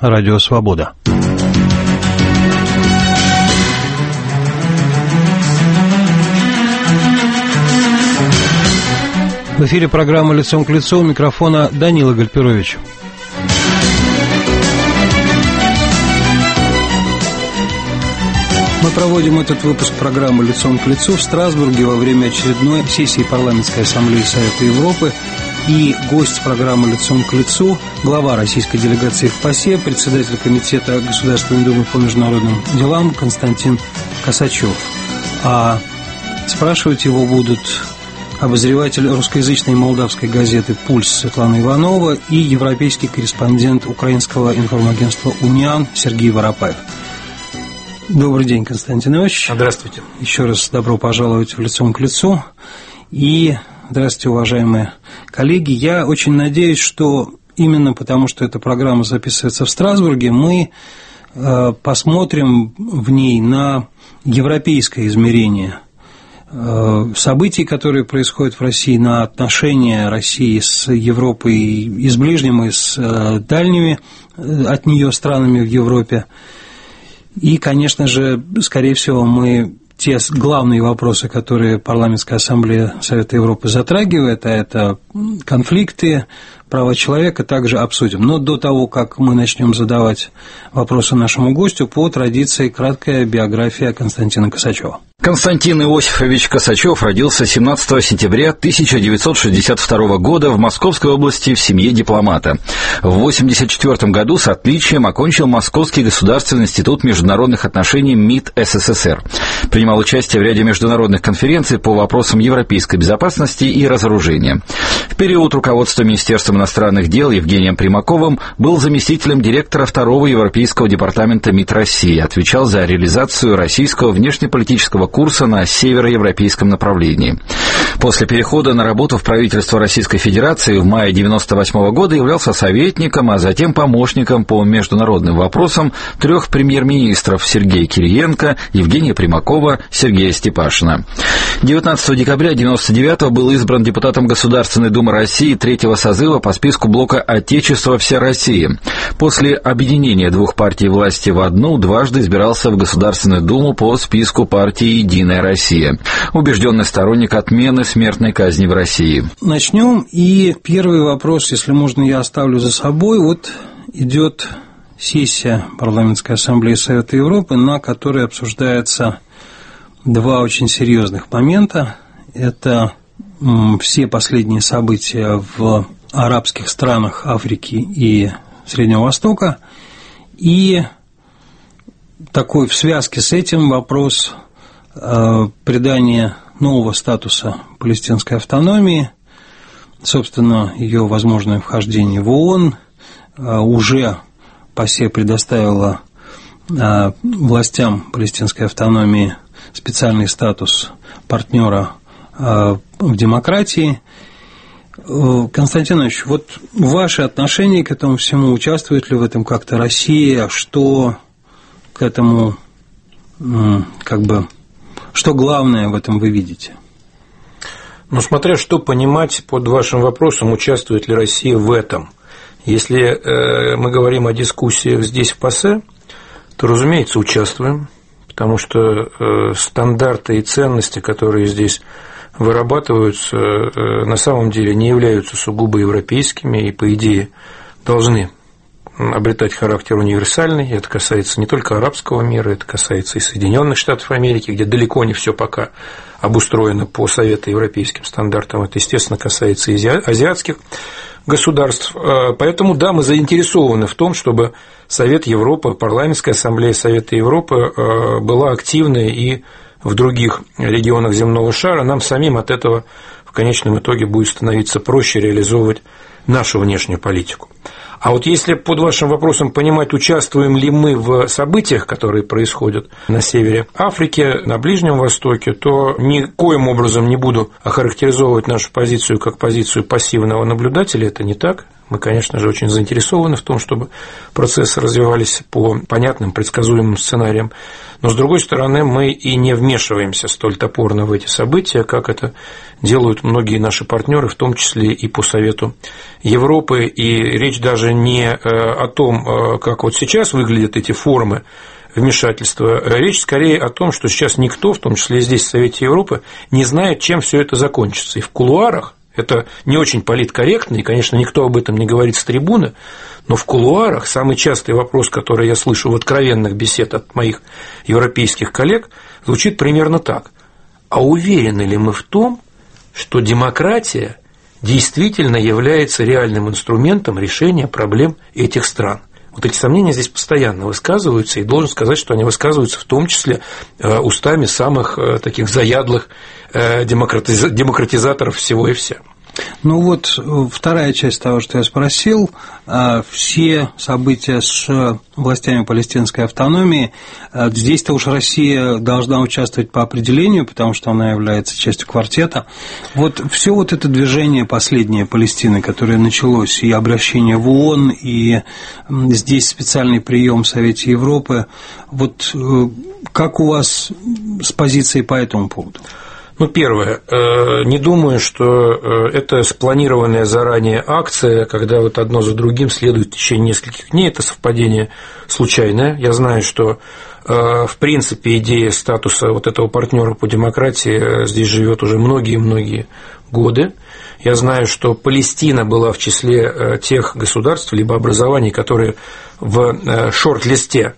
Радио Свобода. В эфире программа «Лицом к лицу», у микрофона Данила Гальперович. Мы проводим этот выпуск программы «Лицом к лицу» в Страсбурге во время очередной сессии Парламентской ассамблеи Совета Европы. И гость программы «Лицом к лицу» – глава российской делегации в ПАСЕ, председатель Комитета Государственной Думы по международным делам Константин Косачев. А спрашивать его будут обозреватель русскоязычной молдавской газеты «Пульс» Светлана Иванова и европейский корреспондент украинского информагентства «Униан» Сергей Воропаев. Добрый день, Константин Иванович. Здравствуйте. Еще раз добро пожаловать в «Лицом к лицу». И здравствуйте, уважаемые коллеги. Я очень надеюсь, что именно потому, что эта программа записывается в Страсбурге, мы посмотрим в ней на европейское измерение событий, которые происходят в России, на отношения России с Европой и с ближними, и с дальними от нее странами в Европе. И, конечно же, скорее всего, мы те главные вопросы, которые Парламентская ассамблея Совета Европы затрагивает, а это конфликты, права человека, также обсудим. Но до того, как мы начнем задавать вопросы нашему гостю, по традиции краткая биография Константина Косачева. Константин Иосифович Косачев родился 17 сентября 1962 года в Московской области в семье дипломата. В 1984 году с отличием окончил Московский государственный институт международных отношений МИД СССР. Принимал участие в ряде международных конференций по вопросам европейской безопасности и разоружения. В период руководства Министерством иностранных дел Евгением Примаковым был заместителем директора второго Европейского департамента МИД России, отвечал за реализацию российского внешнеполитического курса на североевропейском направлении. После перехода на работу в правительство Российской Федерации в мае 1998 года являлся советником, а затем помощником по международным вопросам трех премьер-министров Сергея Кириенко, Евгения Примакова, Сергея Степашина. 19 декабря 1999 был избран депутатом Государственной Думы России третьего созыва по списку блока «Отечество. Вся Россия». После объединения двух партий власти в одну дважды избирался в Государственную Думу по списку партии «Единая Россия». Убежденный сторонник отмены смертной казни в России. Начнем. И первый вопрос, если можно, я оставлю за собой. Вот идет сессия Парламентской ассамблеи Совета Европы, на которой обсуждается два очень серьезных момента. Это все последние события в арабских странах Африки и Среднего Востока. И такой в связке с этим вопрос придания нового статуса палестинской автономии, собственно, ее возможное вхождение в ООН. Уже ПАСЕ предоставила властям палестинской автономии специальный статус партнера в демократии. Константин Иванович, вот ваши отношения к этому всему, участвует ли в этом как-то Россия, что к этому, что главное в этом вы видите? Ну, смотря что понимать под вашим вопросом, участвует ли Россия в этом. Если мы говорим о дискуссиях здесь в ПАСЕ, то, разумеется, участвуем, потому что стандарты и ценности, которые здесь вырабатываются, на самом деле не являются сугубо европейскими и, по идее, должны обретать характер универсальный. Это касается не только арабского мира, это касается и Соединенных Штатов Америки, где далеко не все пока обустроено по советоевропейским стандартам. Это, естественно, касается и азиатских государств. Поэтому, да, мы заинтересованы в том, чтобы Совет Европы, Парламентская ассамблея Совета Европы была активной и в других регионах земного шара. Нам самим от этого в конечном итоге будет становиться проще реализовывать нашу внешнюю политику. А вот если под вашим вопросом понимать, участвуем ли мы в событиях, которые происходят на севере Африки, на Ближнем Востоке, то никоим образом не буду охарактеризовывать нашу позицию как позицию пассивного наблюдателя, это не так. Мы, конечно же, очень заинтересованы в том, чтобы процессы развивались по понятным, предсказуемым сценариям. Но, с другой стороны, мы и не вмешиваемся столь топорно в эти события, как это делают многие наши партнеры, в том числе и по Совету Европы. И речь даже не о том, как вот сейчас выглядят эти формы вмешательства. Речь скорее о том, что сейчас никто, в том числе и здесь, в Совете Европы, не знает, чем все это закончится. И в кулуарах, это не очень политкорректно, и, конечно, никто об этом не говорит с трибуны, но в кулуарах самый частый вопрос, который я слышу в откровенных беседах от моих европейских коллег, звучит примерно так. А уверены ли мы в том, что демократия действительно является реальным инструментом решения проблем этих стран? Вот эти сомнения здесь постоянно высказываются, и должен сказать, что они высказываются в том числе устами самых таких заядлых демократизаторов всего и вся. Ну вот вторая часть того, что я спросил, все события с властями палестинской автономии, здесь-то уж Россия должна участвовать по определению, потому что она является частью квартета. Вот все вот это движение последнее Палестины, которое началось, и обращение в ООН, и здесь специальный прием в Совете Европы, вот как у вас с позицией по этому поводу? Ну, первое, не думаю, что это спланированная заранее акция, когда вот одно за другим следует в течение нескольких дней, это совпадение случайное. Я знаю, что, в принципе, идея статуса вот этого партнера по демократии здесь живет уже многие-многие годы. Я знаю, что Палестина была в числе тех государств либо образований, которые в шорт-листе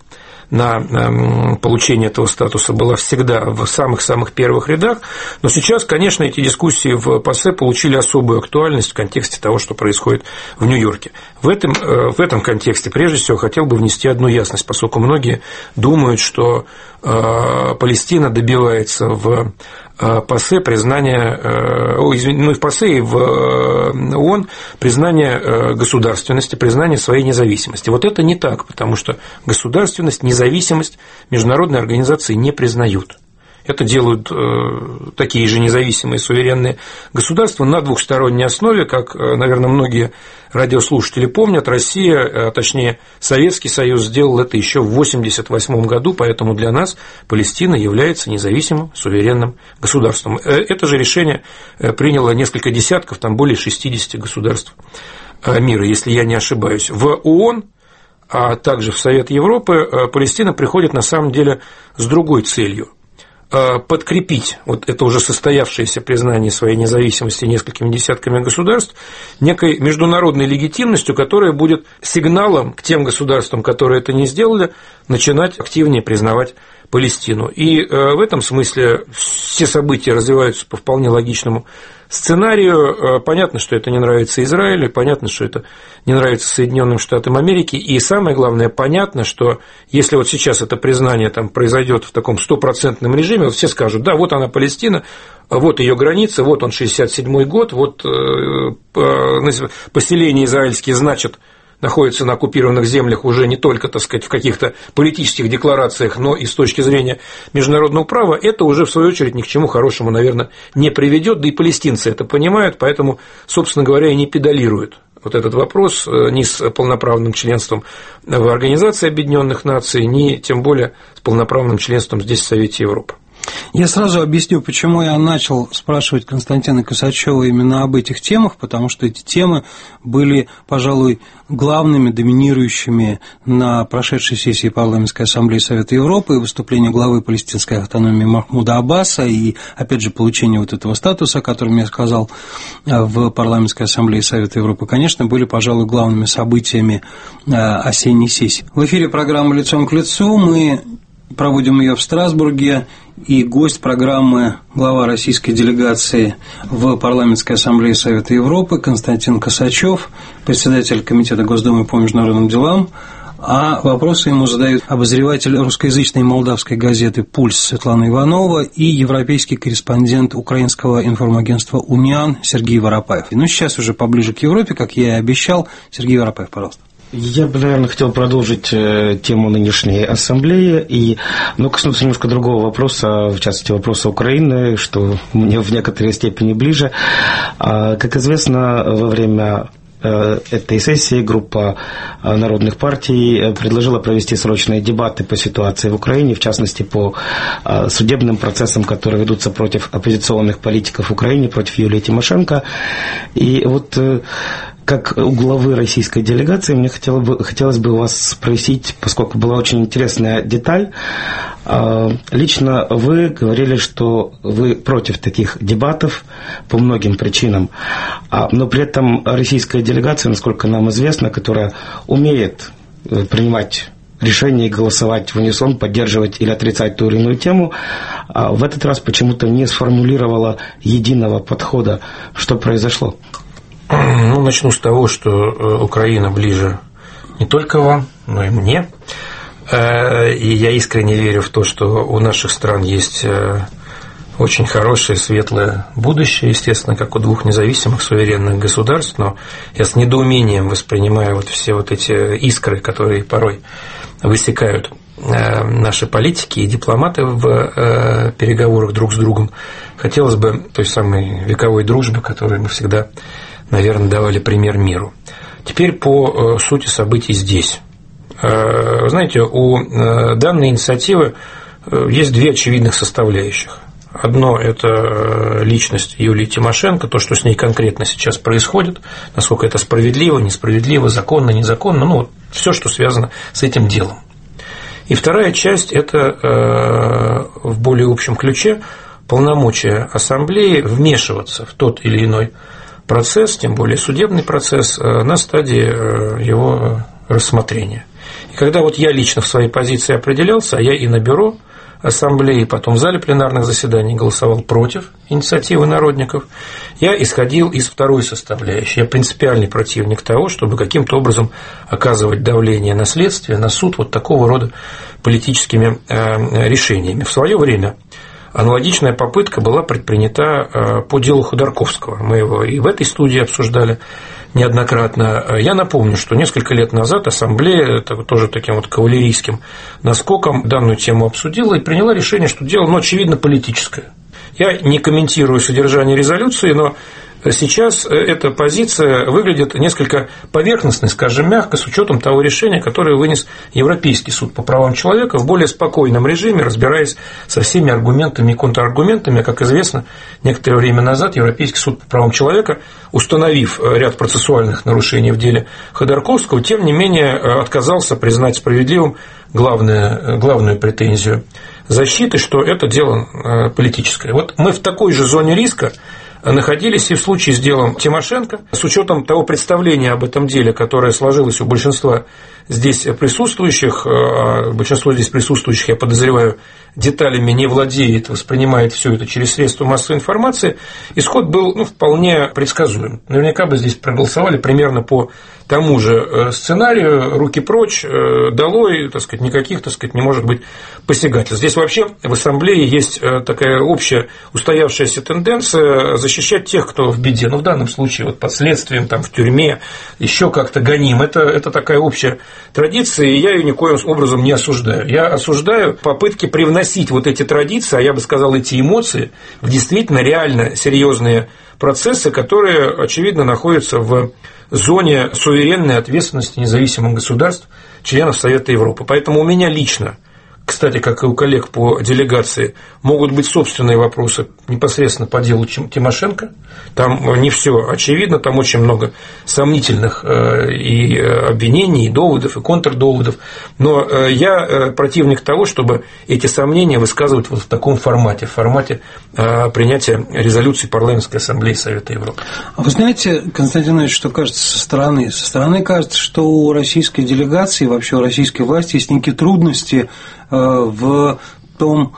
на получение этого статуса была всегда в самых-самых первых рядах, но сейчас, конечно, эти дискуссии в ПАСЕ получили особую актуальность в контексте того, что происходит в Нью-Йорке. В этом контексте, прежде всего, хотел бы внести одну ясность, поскольку многие думают, что Палестина добивается в ПАСЕ признания, в ПАСЕ и в ООН признания государственности, признания своей независимости. Вот это не так, потому что государственность, независимость международные организации не признают. Это делают такие же независимые суверенные государства на двухсторонней основе, как, наверное, многие радиослушатели помнят. Россия, точнее, Советский Союз сделал это еще в 1988 году, поэтому для нас Палестина является независимым суверенным государством. Это же решение приняло несколько десятков, там более 60 государств мира, если я не ошибаюсь. В ООН, а также в Совет Европы Палестина приходит на самом деле с другой целью. Подкрепить вот это уже состоявшееся признание своей независимости несколькими десятками государств некой международной легитимностью, которая будет сигналом к тем государствам, которые это не сделали, начинать активнее признавать Палестину. И в этом смысле все события развиваются по вполне логичному сценарию. Понятно, что это не нравится Израилю, понятно, что это не нравится Соединенным Штатам Америки, и самое главное, понятно, что если вот сейчас это признание там произойдет в таком 100% режиме, вот все скажут, да, вот она Палестина, вот ее границы, вот он 67-й год, вот поселения израильские, значит, находятся на оккупированных землях уже не только, так сказать, в каких-то политических декларациях, но и с точки зрения международного права, это уже, в свою очередь, ни к чему хорошему, наверное, не приведет, да и палестинцы это понимают, поэтому, собственно говоря, и не педалируют вот этот вопрос ни с полноправным членством в Организации Объединенных Наций, ни тем более с полноправным членством здесь, в Совете Европы. Я сразу объясню, почему я начал спрашивать Константина Косачева именно об этих темах, потому что эти темы были, пожалуй, главными, доминирующими на прошедшей сессии Парламентской ассамблеи Совета Европы, и выступление главы палестинской автономии Махмуда Аббаса, и, опять же, получение вот этого статуса, о котором я сказал в Парламентской ассамблее Совета Европы, конечно, были, пожалуй, главными событиями осенней сессии. В эфире программа «Лицом к лицу». Мы проводим ее в Страсбурге, и гость программы – глава российской делегации в Парламентской ассамблее Совета Европы Константин Косачев, председатель Комитета Госдумы по международным делам, а вопросы ему задают обозреватель русскоязычной молдавской газеты «Пульс» Светлана Иванова и европейский корреспондент украинского информагентства «Униан» Сергей Воропаев. Ну, сейчас уже поближе к Европе, как я и обещал. Сергей Воропаев, пожалуйста. Я бы, наверное, хотел продолжить тему нынешней ассамблеи но коснуться немножко другого вопроса, в частности, вопроса Украины, что мне в некоторой степени ближе. Как известно, во время этой сессии группа народных партий предложила провести срочные дебаты по ситуации в Украине, в частности, по судебным процессам, которые ведутся против оппозиционных политиков в Украине, против Юлии Тимошенко. И вот как у главы российской делегации мне хотелось бы вас спросить, поскольку была очень интересная деталь. Лично вы говорили, что вы против таких дебатов по многим причинам, но при этом российская делегация, насколько нам известно, которая умеет принимать решения и голосовать в унисон, поддерживать или отрицать ту или иную тему, в этот раз почему-то не сформулировала единого подхода. Что произошло? Ну, начну с того, что Украина ближе не только вам, но и мне. И я искренне верю в то, что у наших стран есть очень хорошее, светлое будущее, естественно, как у двух независимых суверенных государств, но я с недоумением воспринимаю вот все вот эти искры, которые порой высекают наши политики и дипломаты в переговорах друг с другом. Хотелось бы той самой вековой дружбы, которой мы всегда, наверное, давали пример миру. Теперь по сути событий здесь. Вы знаете, у данной инициативы есть две очевидных составляющих. Одно – это личность Юлии Тимошенко, то, что с ней конкретно сейчас происходит, насколько это справедливо, несправедливо, законно, незаконно, ну, вот все, что связано с этим делом. И вторая часть – это в более общем ключе полномочия Ассамблеи вмешиваться в тот или иной процесс, тем более судебный процесс, на стадии его рассмотрения. И когда вот я лично в своей позиции определялся, а я и на бюро Ассамблеи, потом в зале пленарных заседаний голосовал против инициативы народников, я исходил из второй составляющей. Я принципиальный противник того, чтобы каким-то образом оказывать давление на следствие, на суд вот такого рода политическими решениями. В свое время аналогичная попытка была предпринята по делу Ходорковского. Мы его и в этой студии обсуждали неоднократно. Я напомню, что несколько лет назад Ассамблея тоже таким вот кавалерийским наскоком данную тему обсудила и приняла решение, что дело, ну, очевидно, политическое. Я не комментирую содержание резолюции, но сейчас эта позиция выглядит несколько поверхностной, скажем мягко, с учетом того решения, которое вынес Европейский суд по правам человека в более спокойном режиме, разбираясь со всеми аргументами и контраргументами. Как известно, некоторое время назад Европейский суд по правам человека, установив ряд процессуальных нарушений в деле Ходорковского, тем не менее отказался признать справедливым главную претензию защиты, что это дело политическое. Вот мы в такой же зоне риска находились и в случае с делом Тимошенко, с учетом того представления об этом деле, которое сложилось у большинства здесь присутствующих, большинство здесь присутствующих, я подозреваю, деталями не владеет, воспринимает все это через средства массовой информации, исход был вполне предсказуем. Наверняка бы здесь проголосовали примерно по тому же сценарию: руки прочь, долой, так сказать, никаких, так сказать, не может быть посягательств. Здесь вообще в Ассамблее есть такая общая устоявшаяся тенденция защищать тех, кто в беде. Ну, в данном случае вот под следствием, там, в тюрьме, еще как-то гоним. Это такая общая традиция, и я ее никоим образом не осуждаю. Я осуждаю попытки привносить вот эти традиции, а я бы сказал, эти эмоции, в действительно реально серьезные процессы, которые, очевидно, находятся в зоне суверенной ответственности независимых государств, членов Совета Европы. Поэтому у меня лично, кстати, как и у коллег по делегации, могут быть собственные вопросы непосредственно по делу Тимошенко. Там не все очевидно, там очень много сомнительных и обвинений, и доводов, и контрдоводов. Но я противник того, чтобы эти сомнения высказывать вот в таком формате, в формате принятия резолюции Парламентской ассамблеи Совета Европы. Вы знаете, Константин Ильич, что кажется со стороны? Со стороны кажется, что у российской делегации, вообще у российской власти есть некие трудности в том,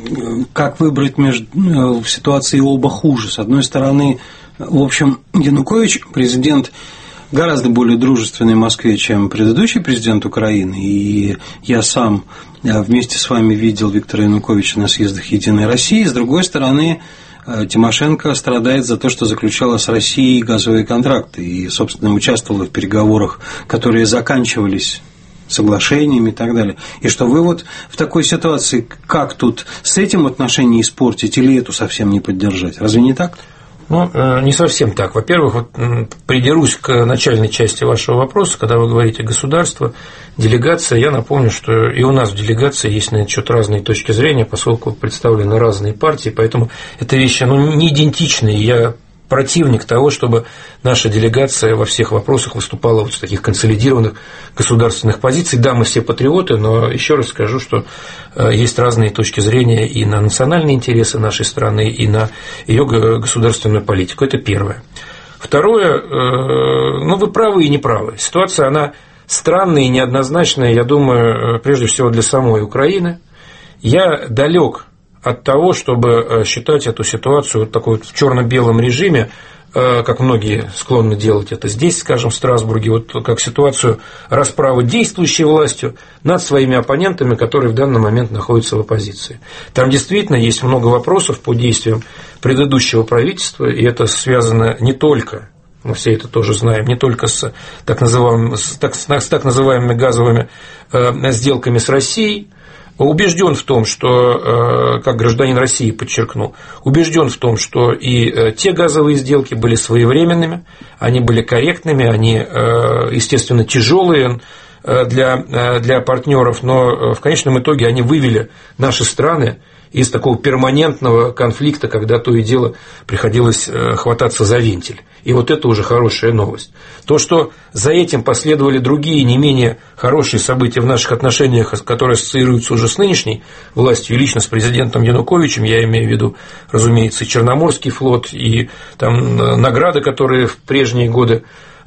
как выбрать в ситуации оба хуже. С одной стороны, в общем, Янукович, президент гораздо более дружественный Москве, чем предыдущий президент Украины, и я сам вместе с вами видел Виктора Януковича на съездах «Единой России». С другой стороны, Тимошенко страдает за то, что заключала с Россией газовые контракты и, собственно, участвовала в переговорах, которые заканчивались соглашениями и так далее. И что вы вот в такой ситуации, как тут с этим отношения испортить или эту совсем не поддержать? Разве не так? Ну, не совсем так. Во-первых, вот придерусь к начальной части вашего вопроса, когда вы говорите государство, делегация. Я напомню, что и у нас в делегации есть на этот счет разные точки зрения, поскольку представлены разные партии, поэтому это вещи не идентичные. Я противник того, чтобы наша делегация во всех вопросах выступала вот с таких консолидированных государственных позиций. Да, мы все патриоты, но еще раз скажу, что есть разные точки зрения и на национальные интересы нашей страны, и на ее государственную политику. Это первое. Второе, вы правы и не правы. Ситуация, она странная и неоднозначная, я думаю, прежде всего для самой Украины. Я далек от того, чтобы считать эту ситуацию вот такой вот в черно-белом режиме, как многие склонны делать это здесь, скажем, в Страсбурге, вот как ситуацию расправы действующей властью над своими оппонентами, которые в данный момент находятся в оппозиции. Там действительно есть много вопросов по действиям предыдущего правительства, и это связано не только, мы все это тоже знаем, не только с так называемыми газовыми сделками с Россией. Убежден в том, что, как гражданин России подчеркнул, убежден в том, что и те газовые сделки были своевременными, они были корректными, они, естественно, тяжелые для партнеров, но в конечном итоге они вывели наши страны из такого перманентного конфликта, когда то и дело приходилось хвататься за вентиль. И вот это уже хорошая новость. То, что за этим последовали другие, не менее хорошие события в наших отношениях, которые ассоциируются уже с нынешней властью и лично с президентом Януковичем, я имею в виду, разумеется, и Черноморский флот, и там награды, которые в прежние годы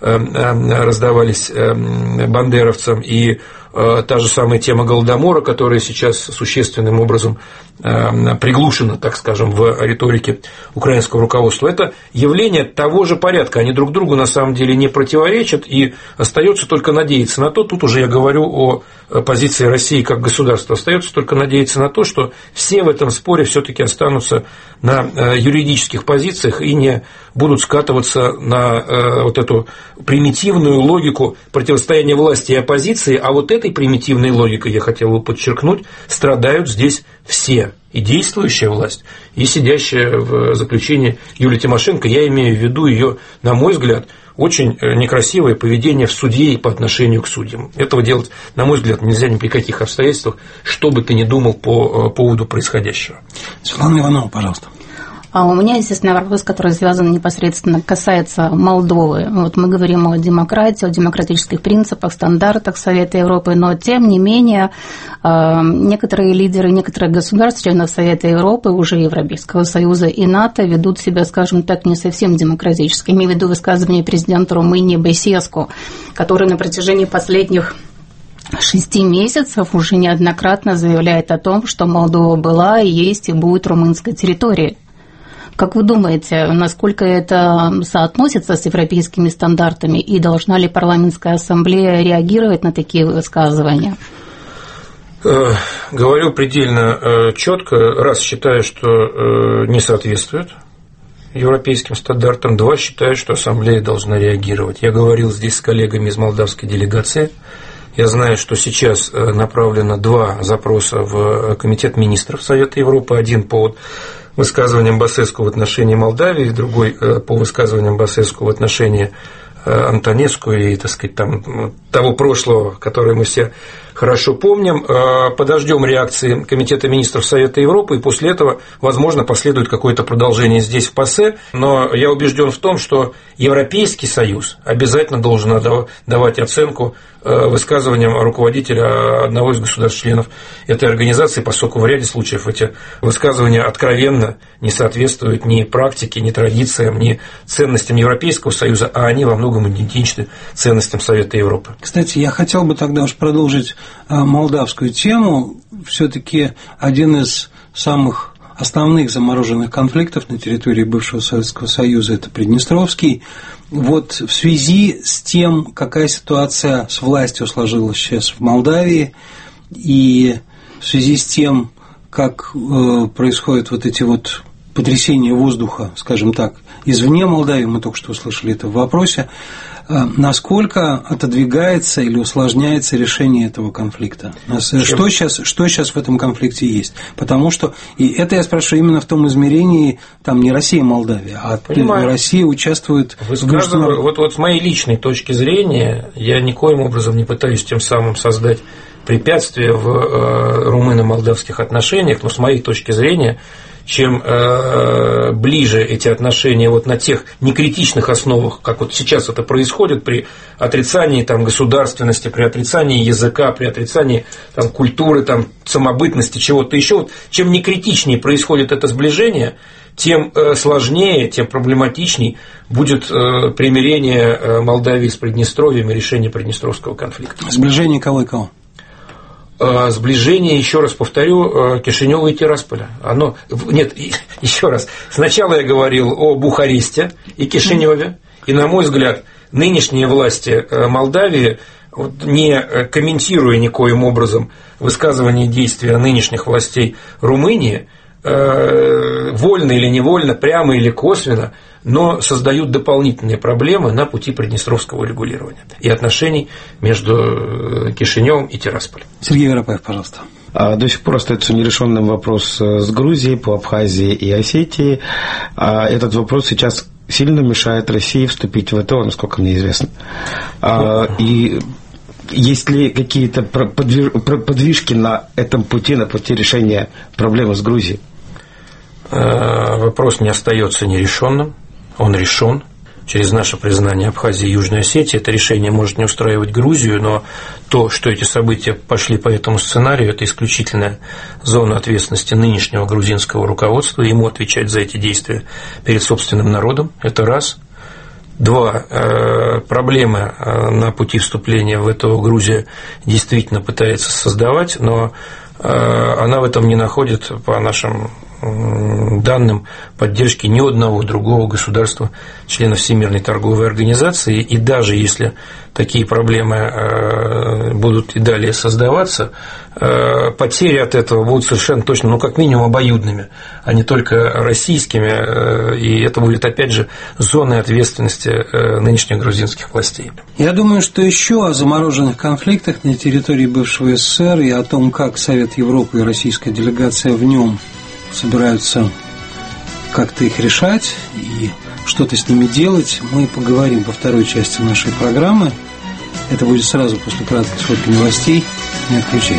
раздавались бандеровцам, и та же самая тема Голодомора, которая сейчас существенным образом приглушена, так скажем, в риторике украинского руководства. Это явление того же порядка, они друг другу на самом деле не противоречат, и остается только надеяться на то, тут уже я говорю о позиции России как государства, остается только надеяться на то, что все в этом споре все-таки останутся на юридических позициях и не будут скатываться на вот эту примитивную логику противостояния власти и оппозиции, а вот этой примитивной логикой, я хотел бы подчеркнуть, страдают здесь все, и действующая власть, и сидящая в заключении Юлия Тимошенко. Я имею в виду ее, на мой взгляд, очень некрасивое поведение в суде и по отношению к судьям. Этого делать, на мой взгляд, нельзя ни при каких обстоятельствах, что бы ты ни думал по поводу происходящего. Светлана Иванова, пожалуйста. А у меня, естественно, вопрос, который связан непосредственно, касается Молдовы. Вот мы говорим о демократии, о демократических принципах, стандартах Совета Европы, но, тем не менее, некоторые лидеры некоторых государств, членов Совета Европы, уже Европейского Союза и НАТО, ведут себя, скажем так, не совсем демократически. Имею в виду высказывание президента Румынии Басеску, который на протяжении последних 6 месяцев уже неоднократно заявляет о том, что Молдова была, есть и будет румынской территорией. Как вы думаете, насколько это соотносится с европейскими стандартами, и должна ли парламентская ассамблея реагировать на такие высказывания? Говорю предельно четко. Раз, считаю, что не соответствует европейским стандартам. Два, считаю, что ассамблея должна реагировать. Я говорил здесь с коллегами из молдавской делегации. Я знаю, что сейчас направлено 2 запроса в Комитет министров Совета Европы. Один по высказываниям Басеску в отношении Молдавии, другой по высказываниям Басеску в отношении Антонеску и, так сказать, там, того прошлого, которое мы все хорошо помним. Подождем реакции Комитета министров Совета Европы, и после этого, возможно, последует какое-то продолжение здесь, в ПАСЕ. Но я убежден в том, что Европейский Союз обязательно должен давать оценку высказываниям руководителя одного из государств-членов этой организации, поскольку в ряде случаев эти высказывания откровенно не соответствуют ни практике, ни традициям, ни ценностям Европейского Союза, а они во многом идентичны ценностям Совета Европы. Кстати, я хотел бы тогда уж продолжить молдавскую тему. Все-таки один из самых основных замороженных конфликтов на территории бывшего Советского Союза – это Приднестровский. Вот в связи с тем, какая ситуация с властью сложилась сейчас в Молдавии, и в связи с тем, как происходят вот эти вот потрясения воздуха, скажем так, извне Молдавии, мы только что услышали это в вопросе, насколько отодвигается или усложняется решение этого конфликта? Что сейчас в этом конфликте есть? Потому что, и это я спрашиваю именно в том измерении, там не Россия, Молдавия, а Россия участвует в международном... Вот с моей личной точки зрения, я никоим образом не пытаюсь тем самым создать препятствия в румыно-молдавских отношениях, но с моей точки зрения, чем ближе эти отношения вот на тех некритичных основах, как вот сейчас это происходит при отрицании там, государственности, при отрицании языка, при отрицании там, культуры, там, самобытности, чего-то еще, вот, чем некритичнее происходит это сближение, тем сложнее, тем проблематичней будет примирение Молдавии с Приднестровьем и решение Приднестровского конфликта. Сближение кого и кого? Сближение, еще раз повторю, Кишинева и Тирасполя. Нет, еще раз. Сначала я говорил о Бухаресте и Кишиневе, и, на мой взгляд, нынешние власти Молдавии, не комментируя никоим образом высказывания и действия нынешних властей Румынии, вольно или невольно, прямо или косвенно, но создают дополнительные проблемы на пути приднестровского регулирования и отношений между Кишиневым и Тирасполем. Сергей Воропаев, пожалуйста. До сих пор остается нерешенным вопрос с Грузией по Абхазии и Осетии. Этот вопрос сейчас сильно мешает России вступить в ВТО, насколько мне известно. И есть ли какие-то подвижки на этом пути, на пути решения проблемы с Грузией? Вопрос не остается нерешенным, он решен. Через наше признание Абхазии и Южной Осетии это решение может не устраивать Грузию, но то, что эти события пошли по этому сценарию, это исключительная зона ответственности нынешнего грузинского руководства, ему отвечать за эти действия перед собственным народом, это раз. Два, проблемы на пути вступления в ВТО Грузия действительно пытается создавать, но она в этом не находит, по нашим данным, поддержки ни одного другого государства, члена Всемирной торговой организации, и даже если такие проблемы будут и далее создаваться, потери от этого будут совершенно точно, как минимум обоюдными, а не только российскими, и это будет, опять же, зоной ответственности нынешних грузинских властей. Я думаю, что еще о замороженных конфликтах на территории бывшего СССР и о том, как Совет Европы и российская делегация в нем собираются как-то их решать и что-то с ними делать, мы поговорим во второй части нашей программы. Это будет сразу после краткой сводки новостей. Не отключайтесь.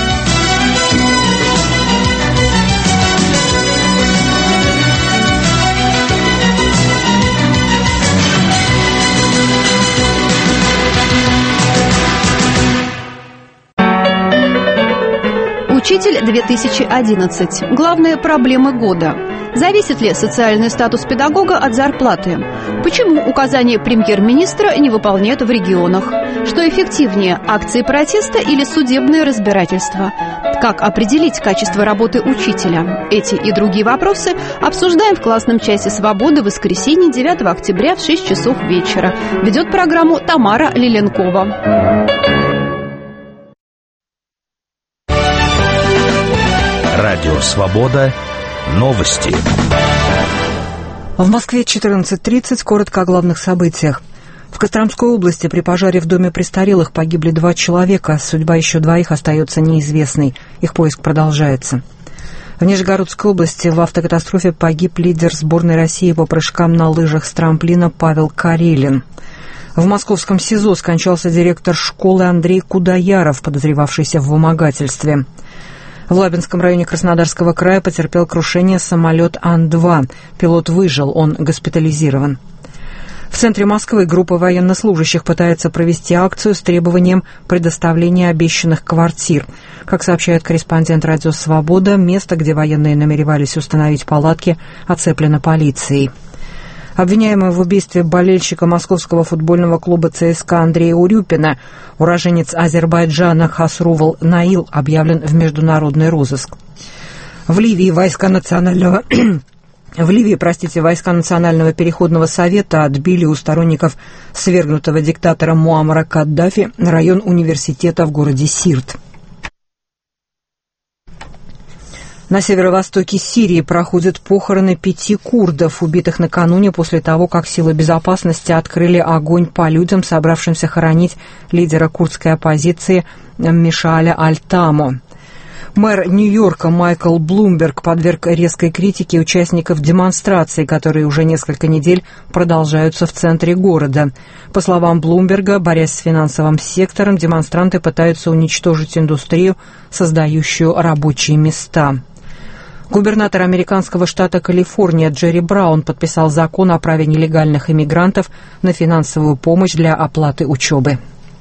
Учитель 2011. Главные проблемы года. Зависит ли социальный статус педагога от зарплаты? Почему указания премьер-министра не выполняют в регионах? Что эффективнее, акции протеста или судебные разбирательства? Как определить качество работы учителя? Эти и другие вопросы обсуждаем в классном часе «Свободы» в воскресенье 9 октября в 6 часов вечера. Ведет программу Тамара Лиленкова. Радио «Свобода». Новости. В Москве 14:30. Коротко о главных событиях. В Костромской области при пожаре в доме престарелых погибли 2 человека. Судьба еще 2 остается неизвестной. Их поиск продолжается. В Нижегородской области в автокатастрофе погиб лидер сборной России по прыжкам на лыжах с трамплина Павел Карелин. В московском СИЗО скончался директор школы Андрей Кудаяров, подозревавшийся в вымогательстве. В Лабинском районе Краснодарского края потерпел крушение самолет Ан-2. Пилот выжил, он госпитализирован. В центре Москвы группа военнослужащих пытается провести акцию с требованием предоставления обещанных квартир. Как сообщает корреспондент «Радио Свобода», место, где военные намеревались установить палатки, оцеплено полицией. Обвиняемый в убийстве болельщика московского футбольного клуба ЦСКА Андрея Урюпина, уроженец Азербайджана Хасрувал Наил, объявлен в международный розыск. В Ливии войска Национального переходного совета отбили у сторонников свергнутого диктатора Муаммара Каддафи район университета в городе Сирт. На северо-востоке Сирии проходят похороны 5 курдов, убитых накануне после того, как силы безопасности открыли огонь по людям, собравшимся хоронить лидера курдской оппозиции Мишаля Аль-Тамо. Мэр Нью-Йорка Майкл Блумберг подверг резкой критике участников демонстраций, которые уже несколько недель продолжаются в центре города. По словам Блумберга, борясь с финансовым сектором, демонстранты пытаются уничтожить индустрию, создающую рабочие места. Губернатор американского штата Калифорния Джерри Браун подписал закон о праве нелегальных иммигрантов на финансовую помощь для оплаты учебы.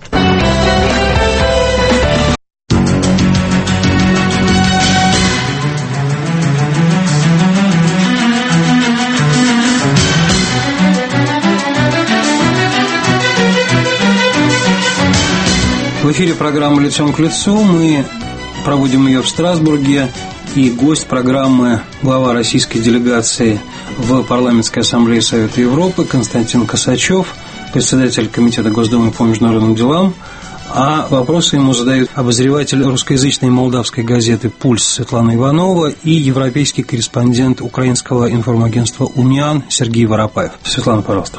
В эфире программа «Лицом к лицу». Мы проводим ее в Страсбурге. И гость программы – глава российской делегации в Парламентской ассамблее Совета Европы Константин Косачев, председатель Комитета Госдумы по международным делам. А вопросы ему задают обозреватель русскоязычной молдавской газеты «Пульс» Светлана Иванова и европейский корреспондент украинского информагентства «Униан» Сергей Воропаев. Светлана, пожалуйста.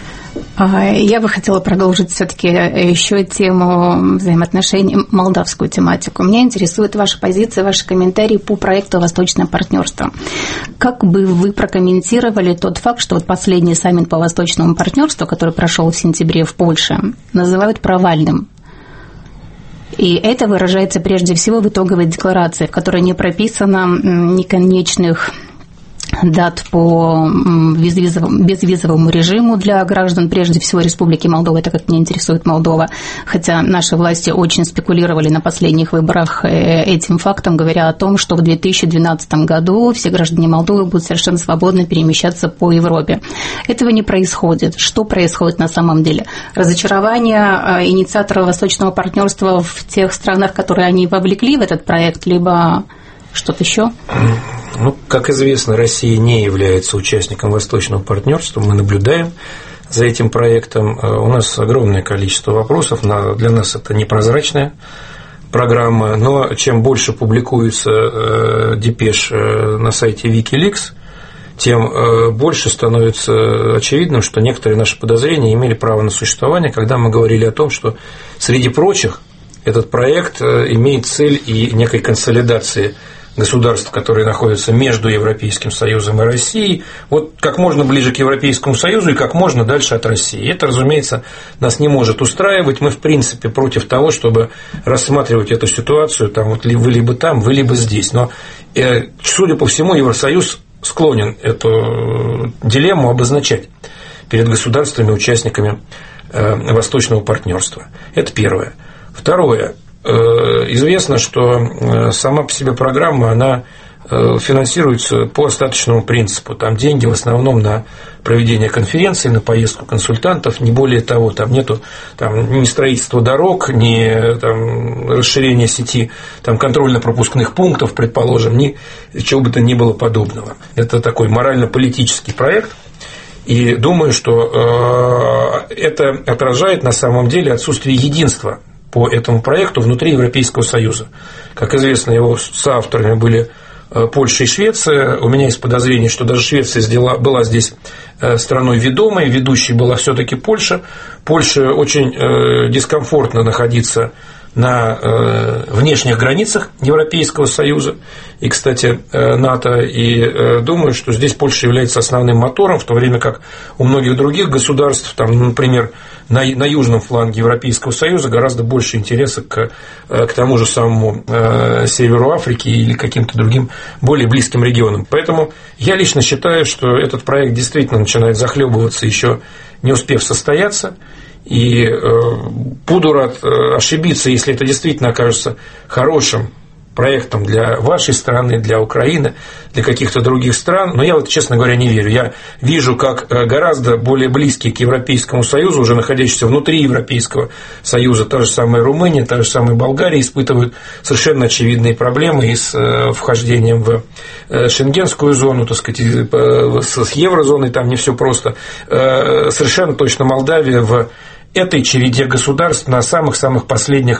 Я бы хотела продолжить все-таки еще тему взаимоотношений, молдавскую тематику. Меня интересует ваша позиция, ваши комментарии по проекту «Восточное партнерство». Как бы вы прокомментировали тот факт, что вот последний саммит по Восточному партнерству, который прошел в сентябре в Польше, называют провальным? И это выражается прежде всего в итоговой декларации, в которой не прописано ни конечных дат по безвизовому режиму для граждан, прежде всего Республики Молдова, так как меня интересует Молдова, хотя наши власти очень спекулировали на последних выборах этим фактом, говоря о том, что в 2012 году все граждане Молдовы будут совершенно свободно перемещаться по Европе. Этого не происходит. Что происходит на самом деле? Разочарование инициаторов Восточного партнерства в тех странах, которые они вовлекли в этот проект, либо что-то еще? Ну, как известно, Россия не является участником Восточного партнерства. Мы наблюдаем за этим проектом. У нас огромное количество вопросов. Для нас это непрозрачная программа. Но чем больше публикуется депеш на сайте Wikileaks, тем больше становится очевидным, что некоторые наши подозрения имели право на существование, когда мы говорили о том, что среди прочих этот проект имеет цель и некой консолидации государств, которые находятся между Европейским Союзом и Россией, вот как можно ближе к Европейскому Союзу и как можно дальше от России. Это, разумеется, нас не может устраивать. Мы, в принципе, против того, чтобы рассматривать эту ситуацию, там, вот вы либо там, вы либо здесь. Но, судя по всему, Евросоюз склонен эту дилемму обозначать перед государствами-участниками Восточного партнерства. Это первое. Второе. Известно, что сама по себе программа, она финансируется по остаточному принципу. Там деньги в основном на проведение конференций, на поездку консультантов, не более того. Там нету ни строительства дорог, ни расширения сети контрольно-пропускных пунктов, предположим, ни чего бы то ни было подобного. Это такой морально-политический проект. И думаю, что это отражает на самом деле отсутствие единства по этому проекту внутри Европейского Союза. Как известно, его соавторами были Польша и Швеция. У меня есть подозрение, что даже Швеция была здесь страной ведомой, ведущей была все-таки Польша. Польше очень дискомфортно находиться на внешних границах Европейского Союза и, кстати, НАТО, и думаю, что здесь Польша является основным мотором, в то время как у многих других государств, например, на южном фланге Европейского Союза гораздо больше интереса к тому же самому северу Африки или каким-то другим более близким регионам. Поэтому я лично считаю, что этот проект действительно начинает захлебываться, еще не успев состояться. И буду рад ошибиться, если это действительно окажется хорошим проектом для вашей страны, для Украины, для каких-то других стран. Но я вот, честно говоря, не верю. Я вижу, как гораздо более близкие к Европейскому Союзу, уже находящиеся внутри Европейского Союза, та же самая Румыния, та же самая Болгария, испытывают совершенно очевидные проблемы и с вхождением в шенгенскую зону, так сказать, с еврозоной там не все просто. Совершенно точно Молдавия в этой череде государств на самых-самых последних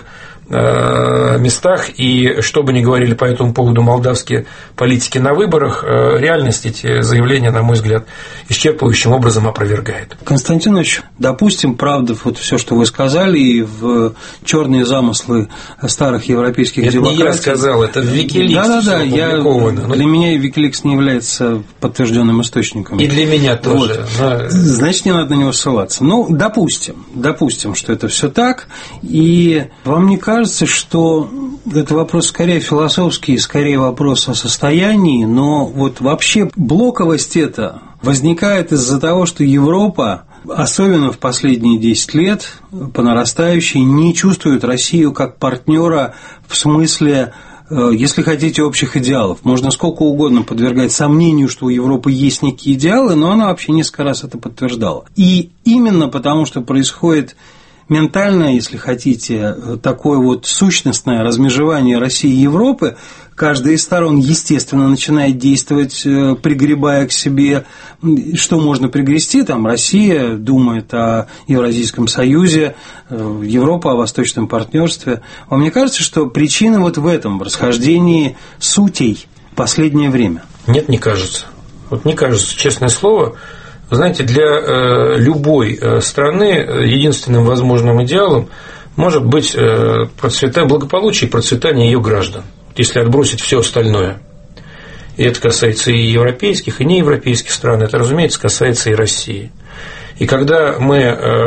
местах, и что бы ни говорили по этому поводу молдавские политики на выборах, реальность эти заявления, на мой взгляд, исчерпывающим образом опровергает. Константин Ильич, допустим, правда, вот все, что вы сказали, и в черные замыслы старых европейских демократий. Это не я сказал, это в Wikileaks. Да, для меня Wikileaks не является подтвержденным источником. И для меня тоже. Вот. Значит, не надо на него ссылаться. Ну, допустим, что это все так, и вам не кажется, что это вопрос скорее философский, скорее вопрос о состоянии, но вот вообще блоковость эта возникает из-за того, что Европа, особенно в последние 10 лет, по нарастающей, не чувствует Россию как партнера в смысле, если хотите, общих идеалов. Можно сколько угодно подвергать сомнению, что у Европы есть некие идеалы, но она вообще несколько раз это подтверждала. И именно потому, что происходит ментальное, если хотите, такое вот сущностное размежевание России и Европы, каждая из сторон, естественно, начинает действовать, пригребая к себе, что можно пригрести. Там Россия думает о Евразийском союзе, Европа о восточном партнерстве. Вам не кажется, что причина вот в этом, в расхождении сутей в последнее время? Нет, не кажется. Вот не кажется, честное слово. Знаете, для любой страны единственным возможным идеалом может быть благополучие и процветание ее граждан, если отбросить все остальное. И это касается и европейских, и неевропейских стран, это, разумеется, касается и России. И когда мы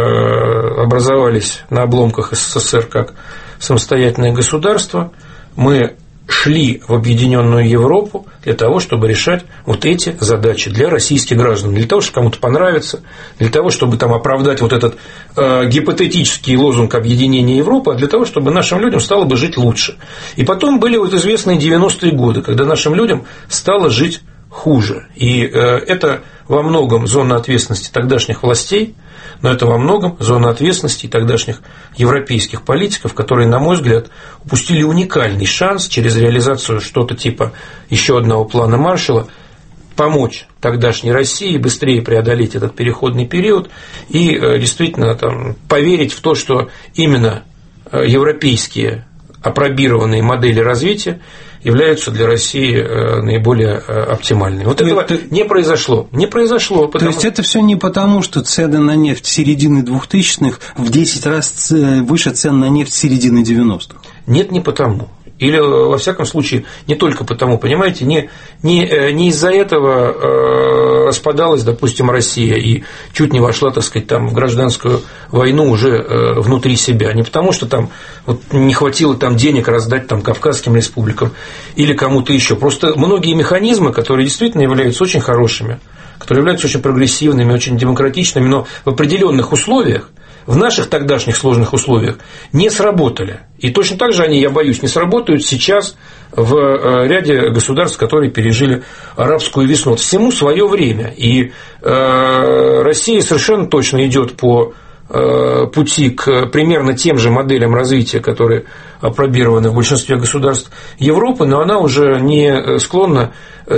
образовались на обломках СССР как самостоятельное государство, мы шли в объединенную Европу для того, чтобы решать вот эти задачи для российских граждан, для того, чтобы кому-то понравиться, для того, чтобы там оправдать вот этот гипотетический лозунг объединения Европы, а для того, чтобы нашим людям стало бы жить лучше. И потом были вот известные 90-е годы, когда нашим людям стало жить хуже. И это во многом зона ответственности тогдашних властей, но это во многом зона ответственности тогдашних европейских политиков, которые, на мой взгляд, упустили уникальный шанс через реализацию что-то типа еще одного плана Маршалла помочь тогдашней России быстрее преодолеть этот переходный период и действительно там, поверить в то, что именно европейские апробированные модели развития являются для России наиболее оптимальными. Вот этого не произошло. Не произошло. То есть это все не потому, что цены на нефть середины 2000-х в 10 раз выше цен на нефть середины 90-х? Нет, не потому. Или, во всяком случае, не только потому, понимаете, не из-за этого распадалась, допустим, Россия и чуть не вошла, так сказать, там, в гражданскую войну уже внутри себя. Не потому, что там вот, не хватило там денег раздать там, Кавказским республикам или кому-то еще. Просто многие механизмы, которые действительно являются очень хорошими, которые являются очень прогрессивными, очень демократичными, но в определенных условиях, в наших тогдашних сложных условиях не сработали. И точно так же они, я боюсь, не сработают сейчас в ряде государств, которые пережили арабскую весну. Вот всему свое время. И Россия совершенно точно идет по пути к примерно тем же моделям развития, которые апробированы в большинстве государств Европы, но она уже не склонна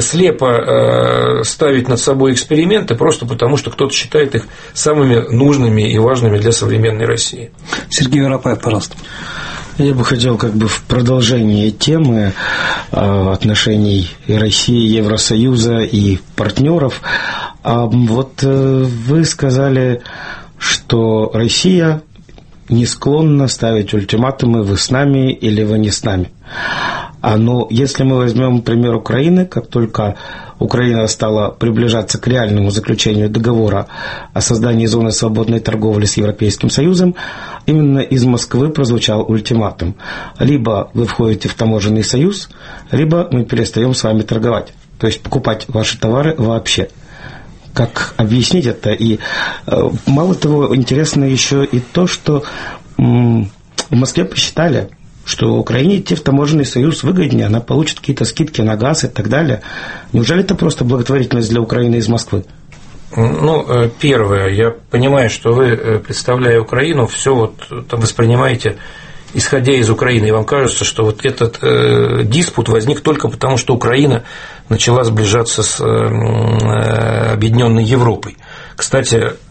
слепо ставить над собой эксперименты просто потому, что кто-то считает их самыми нужными и важными для современной России. Сергей Воропаев, пожалуйста. Я бы хотел как бы в продолжении темы отношений и России, и Евросоюза и партнеров. Вот вы сказали, что Россия не склонна ставить ультиматумы: вы с нами или вы не с нами. Но если мы возьмем пример Украины, как только Украина стала приближаться к реальному заключению договора о создании зоны свободной торговли с Европейским Союзом, именно из Москвы прозвучал ультиматум: либо вы входите в таможенный союз, либо мы перестаем с вами торговать, то есть покупать ваши товары вообще. Как объяснить это? И мало того, интересно еще и то, что в Москве посчитали, что Украине идти в таможенный союз выгоднее, она получит какие-то скидки на газ и так далее. Неужели это просто благотворительность для Украины из Москвы? Ну, первое, я понимаю, что вы, представляя Украину, все вот там воспринимаете, исходя из Украины, и вам кажется, что вот этот диспут возник только потому, что Украина начала сближаться с объединенной Европой. Кстати,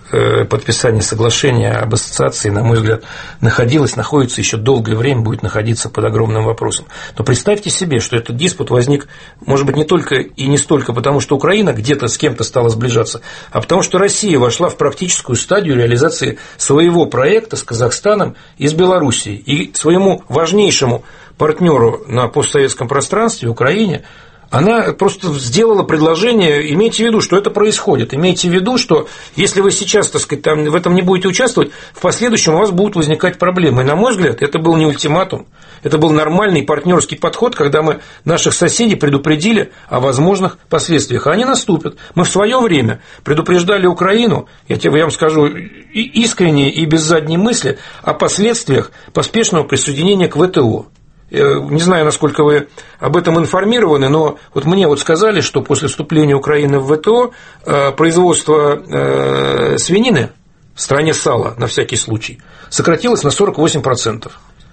подписания соглашения об ассоциации, на мой взгляд, находится еще долгое время, будет находиться под огромным вопросом. Но представьте себе, что этот диспут возник, может быть, не только и не столько потому, что Украина где-то с кем-то стала сближаться, а потому что Россия вошла в практическую стадию реализации своего проекта с Казахстаном и с Белоруссией. И своему важнейшему партнеру на постсоветском пространстве, Украине, она просто сделала предложение: имейте в виду, что это происходит, имейте в виду, что если вы сейчас, так сказать, там в этом не будете участвовать, в последующем у вас будут возникать проблемы. И, на мой взгляд, это был не ультиматум, это был нормальный партнерский подход, когда мы наших соседей предупредили о возможных последствиях, а они наступят. Мы в свое время предупреждали Украину, я вам скажу искренне и без задней мысли, о последствиях поспешного присоединения к ВТО. Не знаю, насколько вы об этом информированы, но вот мне сказали, что после вступления Украины в ВТО производство свинины в стране сала, на всякий случай, сократилось на 48%.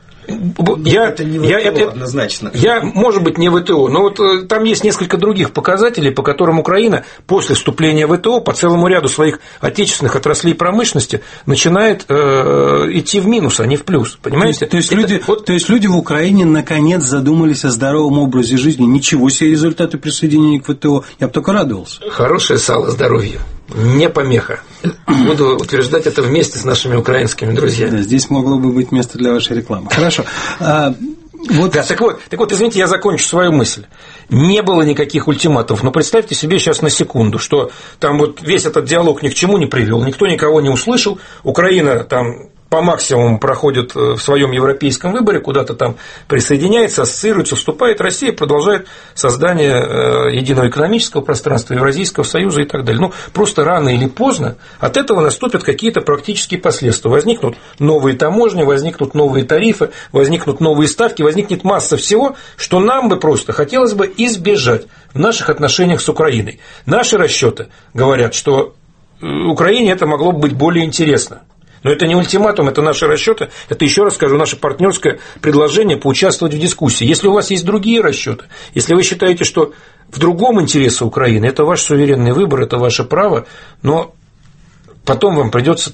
Это не ВТО, однозначно. Я, может быть, не ВТО, но вот там есть несколько других показателей, по которым Украина после вступления в ВТО по целому ряду своих отечественных отраслей промышленности начинает идти в минус, а не в плюс. Понимаете? То есть люди в Украине наконец задумались о здоровом образе жизни. Ничего себе результаты присоединения к ВТО. Я бы только радовался. Хорошее сало здоровью. Не помеха. Буду утверждать это вместе с нашими украинскими друзьями. Да, здесь могло бы быть место для вашей рекламы. Хорошо. Так вот, извините, я закончу свою мысль. Не было никаких ультиматумов, но представьте себе сейчас на секунду, что там весь этот диалог ни к чему не привел, никто никого не услышал, Украина там по максимуму проходит в своем европейском выборе, куда-то там присоединяется, ассоциируется, вступает, Россия продолжает создание единого экономического пространства, Евразийского союза и так далее. Просто рано или поздно от этого наступят какие-то практические последствия. Возникнут новые таможни, возникнут новые тарифы, возникнут новые ставки, возникнет масса всего, что нам бы просто хотелось бы избежать в наших отношениях с Украиной. Наши расчеты говорят, что Украине это могло бы быть более интересно. Но это не ультиматум, это наши расчеты, это, еще раз скажу, наше партнерское предложение поучаствовать в дискуссии. Если у вас есть другие расчеты, если вы считаете, что в другом интересе Украины, это ваш суверенный выбор, это ваше право, но потом вам придется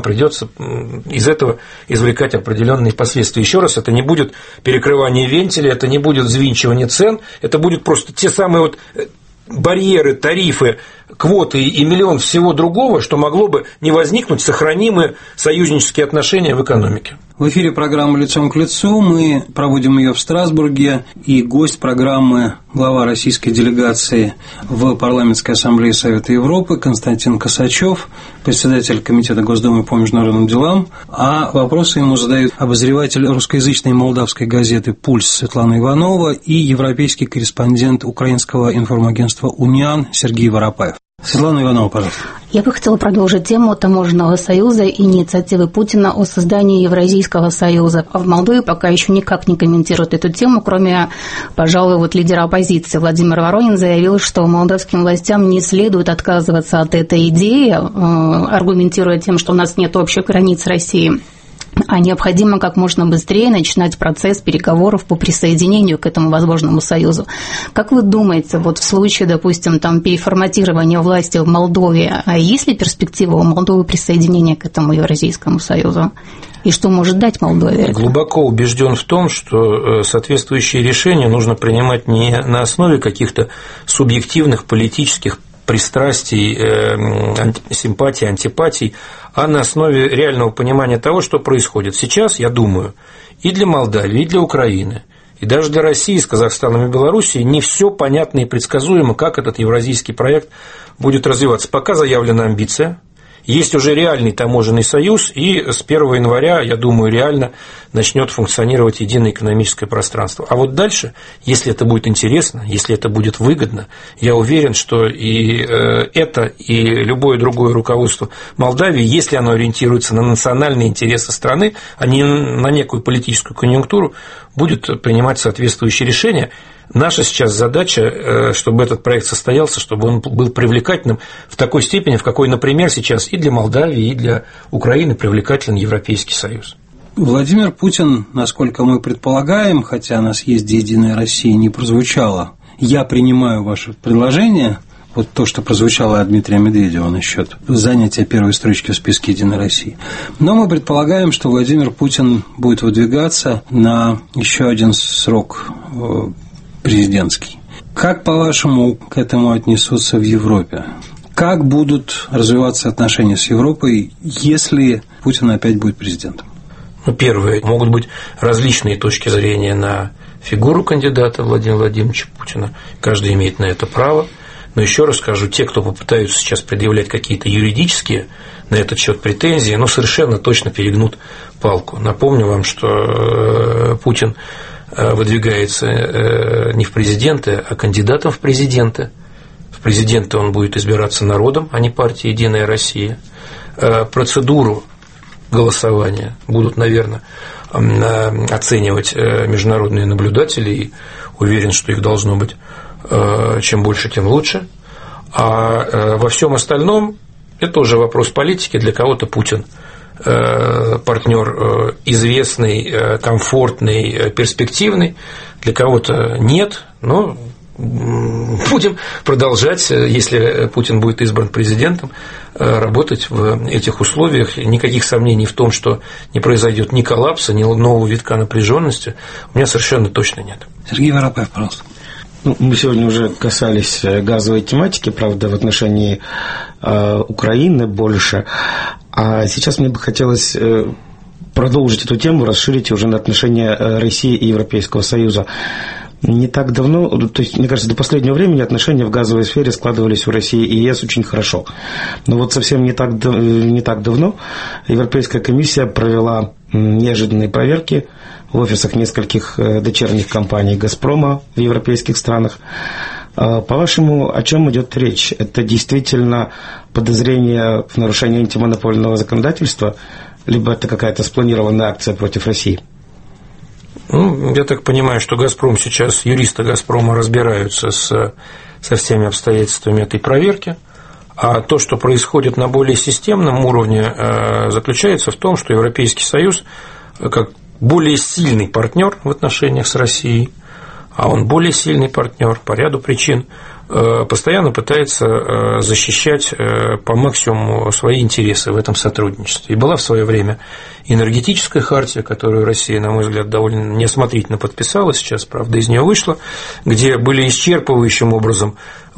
из этого извлекать определенные последствия. Еще раз, это не будет перекрывание вентиля, это не будет взвинчивание цен, это будет просто те самые барьеры, тарифы, квоты и миллион всего другого, что могло бы не возникнуть, сохранимые союзнические отношения в экономике. В эфире программа «Лицом к лицу». Мы проводим ее в Страсбурге, и гость программы – глава российской делегации в Парламентской ассамблее Совета Европы Константин Косачев, председатель Комитета Госдумы по международным делам, а вопросы ему задают обозреватель русскоязычной молдавской газеты «Пульс» Светлана Иванова и европейский корреспондент украинского информагентства «Униан» Сергей Воропаев. Светлана Иванова, пожалуйста. Я бы хотела продолжить тему таможенного союза и инициативы Путина о создании Евразийского союза. А в Молдове пока еще никак не комментируют эту тему, кроме, пожалуй, лидера оппозиции Владимир Воронин заявил, что молдавским властям не следует отказываться от этой идеи, аргументируя тем, что у нас нет общих границ с Россией, а необходимо как можно быстрее начинать процесс переговоров по присоединению к этому возможному союзу. Как вы думаете, в случае, допустим, переформатирования власти в Молдове, есть ли перспектива у Молдовы присоединения к этому Евразийскому союзу? И что может дать Молдове? Глубоко убежден в том, что соответствующие решения нужно принимать не на основе каких-то субъективных политических пристрастий, симпатий, антипатий, а на основе реального понимания того, что происходит. Сейчас, я думаю, и для Молдавии, и для Украины, и даже для России с Казахстаном и Белоруссией не все понятно и предсказуемо, как этот евразийский проект будет развиваться. Пока заявлена амбиция. Есть уже реальный таможенный союз, и с 1 января, я думаю, реально начнет функционировать единое экономическое пространство. А вот дальше, если это будет интересно, если это будет выгодно, я уверен, что и это, и любое другое руководство Молдавии, если оно ориентируется на национальные интересы страны, а не на некую политическую конъюнктуру, будет принимать соответствующие решения. Наша сейчас задача, чтобы этот проект состоялся, чтобы он был привлекательным в такой степени, в какой, например, сейчас и для Молдавии, и для Украины привлекателен Европейский Союз. Владимир Путин, насколько мы предполагаем, хотя на съезде «Единая Россия» не прозвучало, я принимаю ваше предложение, вот то, что прозвучало от Дмитрия Медведева насчет занятия первой строчки в списке «Единой России». Но мы предполагаем, что Владимир Путин будет выдвигаться на еще один срок президентский. Как, по-вашему, к этому отнесутся в Европе? Как будут развиваться отношения с Европой, если Путин опять будет президентом? Первое, могут быть различные точки зрения на фигуру кандидата Владимира Владимировича Путина. Каждый имеет на это право. Но еще раз скажу, те, кто попытаются сейчас предъявлять какие-то юридические на этот счет претензии, совершенно точно перегнут палку. Напомню вам, что Путин выдвигается не в президенты, а кандидатом в президенты. В президенты он будет избираться народом, а не партией «Единая Россия». Процедуру голосования будут, наверное, оценивать международные наблюдатели, и уверен, что их должно быть чем больше, тем лучше. А во всем остальном это уже вопрос политики. Для кого-то Путин партнер известный, комфортный, перспективный, для кого-то нет, но будем продолжать, если Путин будет избран президентом, работать в этих условиях. Никаких сомнений в том, что не произойдет ни коллапса, ни нового витка напряженности, у меня совершенно точно нет. Сергей Воропаев, пожалуйста. Мы сегодня уже касались газовой тематики, правда, в отношении Украины больше. А сейчас мне бы хотелось продолжить эту тему, расширить уже на отношения России и Европейского Союза. Не так давно, то есть, мне кажется, до последнего времени отношения в газовой сфере складывались у России и ЕС очень хорошо. Но вот совсем не так давно Европейская комиссия провела неожиданные проверки в офисах нескольких дочерних компаний «Газпрома» в европейских странах. По-вашему, о чем идет речь? Это действительно подозрение в нарушении антимонопольного законодательства, либо это какая-то спланированная акция против России? Я так понимаю, что «Газпром» сейчас, юристы «Газпрома» разбираются со всеми обстоятельствами этой проверки, а то, что происходит на более системном уровне, заключается в том, что Европейский Союз, как более сильный партнер в отношениях с Россией, а он более сильный партнер по ряду причин, постоянно пытается защищать по максимуму свои интересы в этом сотрудничестве. И была в свое время энергетическая хартия, которую Россия, на мой взгляд, довольно неосмотрительно подписала, сейчас, правда, из нее вышла, где были исчерпывающим образом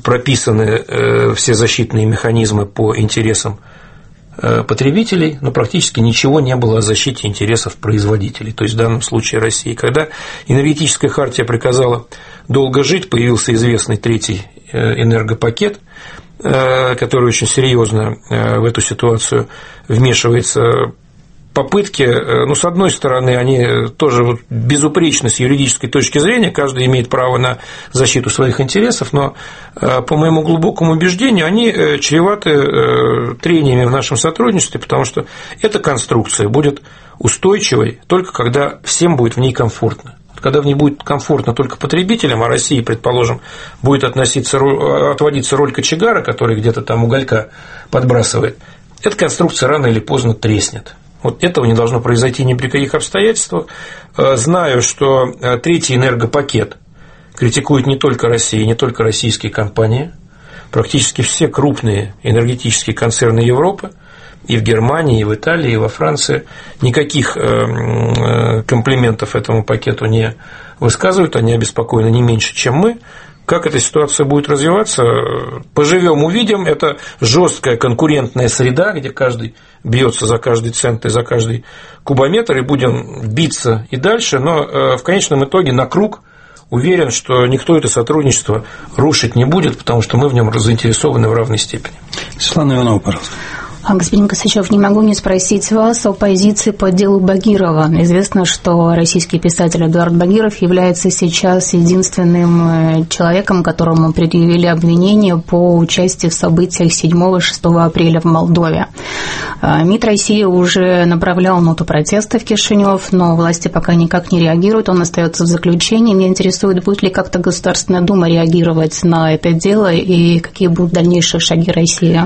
прописаны все защитные механизмы по интересам потребителей, но практически ничего не было о защите интересов производителей, то есть в данном случае России. Когда энергетическая хартия приказала долго жить, появился известный третий энергопакет, который очень серьезно в эту ситуацию вмешивается. Попытки, с одной стороны, они тоже безупречны с юридической точки зрения, каждый имеет право на защиту своих интересов, но, по моему глубокому убеждению, они чреваты трениями в нашем сотрудничестве, потому что эта конструкция будет устойчивой только когда всем будет в ней комфортно. Когда в ней будет комфортно только потребителям, а России, предположим, будет отводиться роль кочегара, который где-то там уголька подбрасывает, эта конструкция рано или поздно треснет. Вот этого не должно произойти ни при каких обстоятельствах. Знаю, что третий энергопакет критикует не только Россия, не только российские компании. Практически все крупные энергетические концерны Европы и в Германии, и в Италии, и во Франции никаких комплиментов этому пакету не высказывают, они обеспокоены не меньше, чем мы. Как эта ситуация будет развиваться, поживем, увидим. Это жесткая конкурентная среда, где каждый бьется за каждый цент и за каждый кубометр, и будем биться и дальше. Но в конечном итоге на круг уверен, что никто это сотрудничество рушить не будет, потому что мы в нем заинтересованы в равной степени. Светлана Иванова, пожалуйста. Господин Косачев, не могу не спросить вас о позиции по делу Багирова. Известно, что российский писатель Эдуард Багиров является сейчас единственным человеком, которому предъявили обвинение по участию в событиях 7-6 апреля в Молдове. МИД России уже направлял ноту протеста в Кишинев, но власти пока никак не реагируют, он остается в заключении. Меня интересует, будет ли как-то Государственная Дума реагировать на это дело и какие будут дальнейшие шаги России?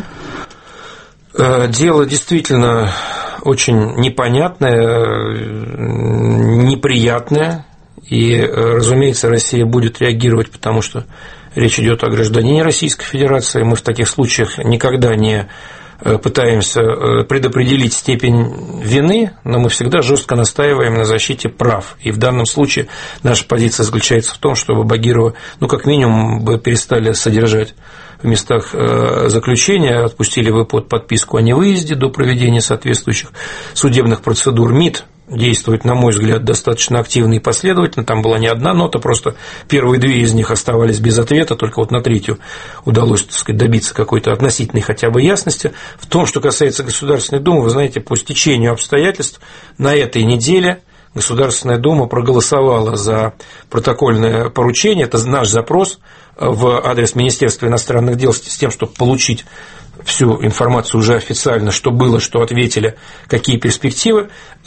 Дело действительно очень непонятное, неприятное И, разумеется, Россия будет реагировать, потому что речь идет о гражданине Российской Федерации. Мы в таких случаях никогда не пытаемся предопределить степень вины, но мы всегда жестко настаиваем на защите прав. И в данном случае наша позиция заключается в том, чтобы Багирова, как минимум, бы перестали содержать в местах заключения, отпустили бы под подписку о невыезде до проведения соответствующих судебных процедур. МИД действует, на мой взгляд, достаточно активно и последовательно. Там была не одна нота, просто первые две из них оставались без ответа, только вот на третью удалось, так сказать, добиться какой-то относительной хотя бы ясности. В том, что касается Государственной Думы, вы знаете, по стечению обстоятельств на этой неделе Государственная Дума проголосовала за протокольное поручение, это наш запрос в адрес Министерства иностранных дел с тем, чтобы получить всю информацию уже официально, что было, что ответили, какие перспективы.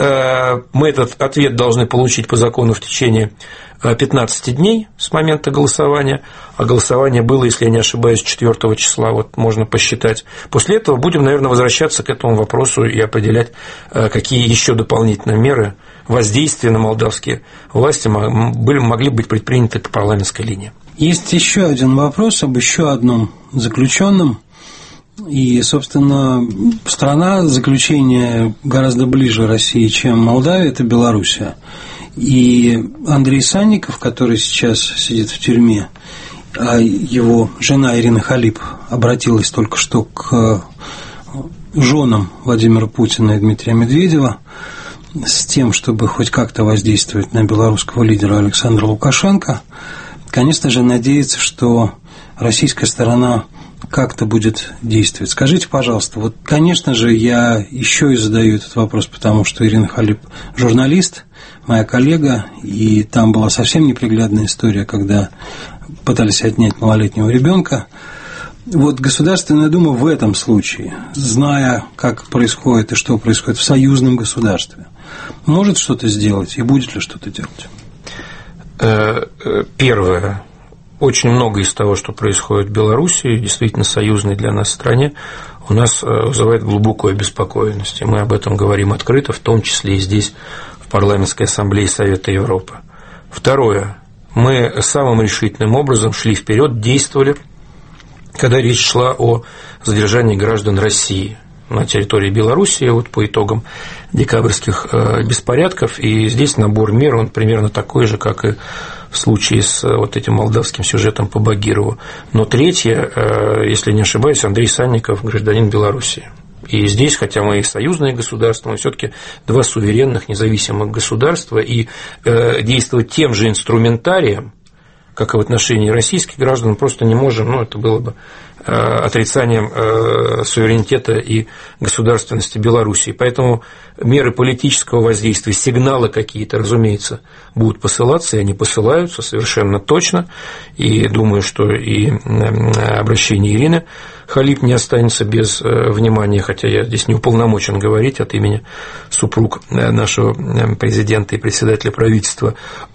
Мы этот ответ должны получить по закону в течение 15 дней с момента голосования, а голосование было, если я не ошибаюсь, 4 числа, вот можно посчитать. После этого будем, наверное, возвращаться к этому вопросу и определять, какие еще дополнительные меры воздействия на молдавские власти могли быть предприняты по парламентской линии. Есть еще один вопрос об еще одном заключенном. И, собственно, страна заключения гораздо ближе России, чем Молдавия, это Белоруссия. И Андрей Санников, который сейчас сидит в тюрьме, а его жена Ирина Халип обратилась только что к женам Владимира Путина и Дмитрия Медведева с тем, чтобы хоть как-то воздействовать на белорусского лидера Александра Лукашенко, конечно же, надеется, что российская сторона как-то будет действовать. Скажите, пожалуйста, вот, конечно же, я еще и задаю этот вопрос, потому что Ирина Халип журналист, моя коллега, и там была совсем неприглядная история, когда пытались отнять малолетнего ребенка. Вот Государственная Дума в этом случае, зная, как происходит и что происходит в союзном государстве, может что-то сделать и будет ли что-то делать? Первое. Очень много из того, что происходит в Беларуси, действительно союзной для нас стране, у нас вызывает глубокую обеспокоенность. И мы об этом говорим открыто, в том числе и здесь, в Парламентской ассамблее Совета Европы. Второе. Мы самым решительным образом шли вперед, действовали, когда речь шла о задержании граждан России на территории Беларуси, вот по итогам декабрьских беспорядков. И здесь набор мер, он примерно такой же, как и в случае с вот этим молдавским сюжетом по Багирову. Но третье, если не ошибаюсь, Андрей Санников, гражданин Беларуси. И здесь, хотя мы и союзное государство, мы все-таки два суверенных независимых государства, и действовать тем же инструментарием, как и в отношении российских граждан, мы просто не можем, это было бы отрицанием суверенитета и государственности Белоруссии. Поэтому меры политического воздействия, сигналы какие-то, разумеется, будут посылаться, и они посылаются совершенно точно. И думаю, что и обращение Ирины Халип не останется без внимания, хотя я здесь не уполномочен говорить от имени супруг нашего президента и председателя правительства.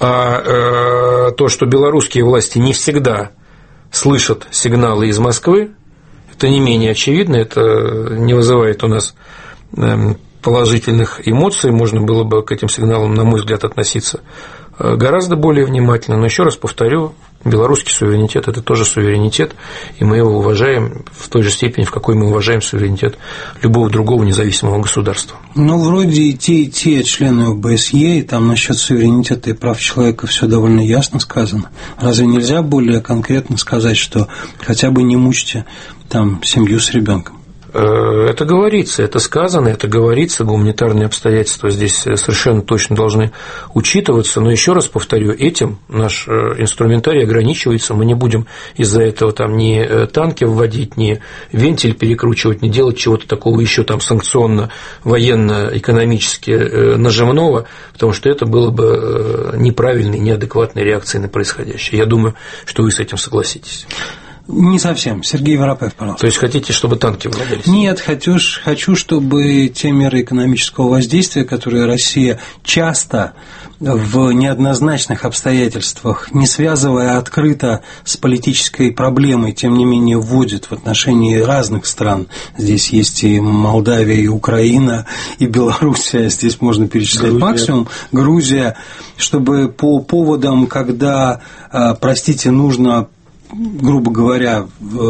А то, что белорусские власти не всегда слышат сигналы из Москвы, это не менее очевидно, это не вызывает у нас положительных эмоций, можно было бы к этим сигналам, на мой взгляд, относиться гораздо более внимательно, но еще раз повторю, белорусский суверенитет – это тоже суверенитет, и мы его уважаем в той же степени, в какой мы уважаем суверенитет любого другого независимого государства. Вроде и те члены ОБСЕ, и там насчет суверенитета и прав человека все довольно ясно сказано. Разве нельзя более конкретно сказать, что хотя бы не мучьте там семью с ребенком? Это говорится, это сказано, это говорится, гуманитарные обстоятельства здесь совершенно точно должны учитываться, но еще раз повторю, этим наш инструментарий ограничивается, мы не будем из-за этого там ни танки вводить, ни вентиль перекручивать, ни делать чего-то такого еще там санкционно, военно-экономически нажимного, потому что это было бы неправильной, неадекватной реакцией на происходящее. Я думаю, что вы с этим согласитесь. Не совсем. Сергей Воропаев, пожалуйста. То есть хотите, чтобы танки владелись? Нет, хочу, чтобы те меры экономического воздействия, которые Россия часто в неоднозначных обстоятельствах, не связывая открыто с политической проблемой, тем не менее вводит в отношении разных стран. Здесь есть и Молдавия, и Украина, и Белоруссия, здесь можно перечислять максимум, Грузия, чтобы по поводам, когда, простите, нужно, грубо говоря,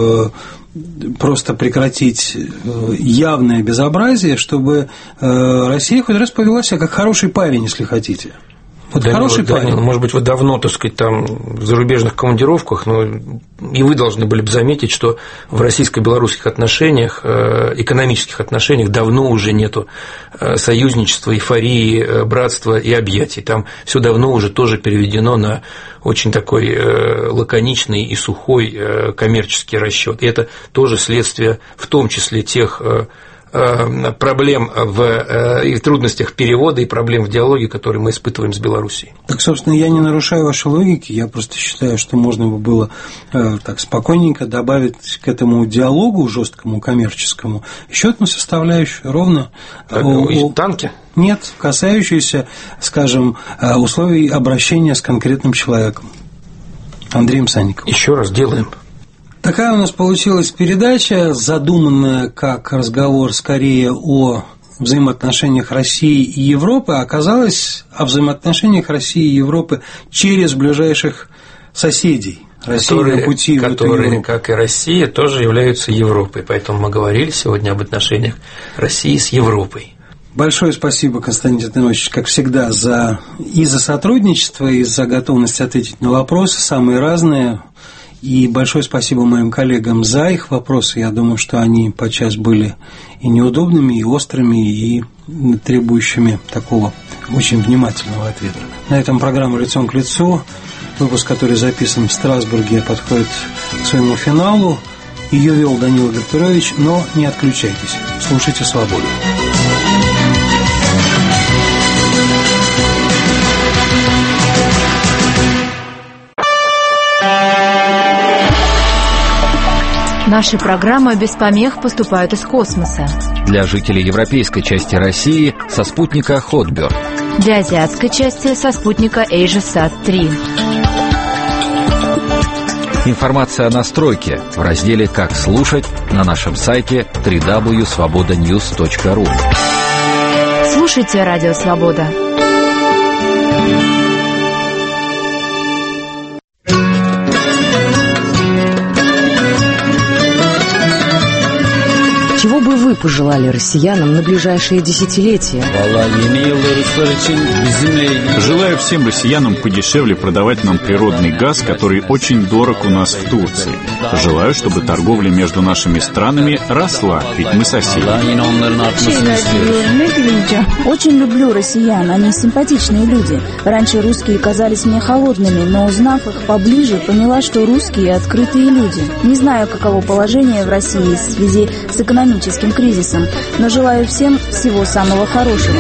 просто прекратить явное безобразие, чтобы Россия хоть раз повела себя как хороший парень, если хотите. Вот хороший парень. Может быть, вы давно, так сказать, там в зарубежных командировках, но и вы должны были бы заметить, что в российско-белорусских отношениях, экономических отношениях давно уже нету союзничества, эйфории, братства и объятий. Там все давно уже тоже переведено на очень такой лаконичный и сухой коммерческий расчет. И это тоже следствие, в том числе тех проблем и трудностях перевода и проблем в диалоге, которые мы испытываем с Белоруссией. Так, собственно, я не нарушаю вашей логики, я просто считаю, что можно бы было так спокойненько добавить к этому диалогу жесткому коммерческому еще одну составляющую, ровно танки? Нет, касающуюся, скажем, условий обращения с конкретным человеком. Андреем Санниковым. Еще раз делаем. Такая у нас получилась передача, задуманная как разговор скорее о взаимоотношениях России и Европы, а оказалось о взаимоотношениях России и Европы через ближайших соседей. Которые, как и Россия, тоже являются Европой. Поэтому мы говорили сегодня об отношениях России с Европой. Большое спасибо, Константин Иванович, как всегда, за сотрудничество и за готовность ответить на вопросы, самые разные. И большое спасибо моим коллегам за их вопросы. Я думаю, что они подчас были и неудобными, и острыми, и требующими такого очень внимательного ответа. На этом программа «Лицом к лицу», выпуск, который записан в Страсбурге, подходит к своему финалу. Ее вел Данила Гартурович, но не отключайтесь. Слушайте «Свободу». Наши программы без помех поступают из космоса. Для жителей европейской части России со спутника Hotbird. Для азиатской части со спутника AsiaSat-3. Информация о настройке в разделе «Как слушать» на нашем сайте www.svobodanews.ru. Слушайте Радио Свобода. Чего бы вы пожелали россиянам на ближайшие десятилетия? Желаю всем россиянам подешевле продавать нам природный газ, который очень дорог у нас в Турции. Желаю, чтобы торговля между нашими странами росла, ведь мы соседи. Очень люблю россиян, они симпатичные люди. Раньше русские казались мне холодными, но узнав их поближе, поняла, что русские открытые люди. Не знаю, каково положение в России в связи с экономическим кризисом, но желаю всем всего самого хорошего.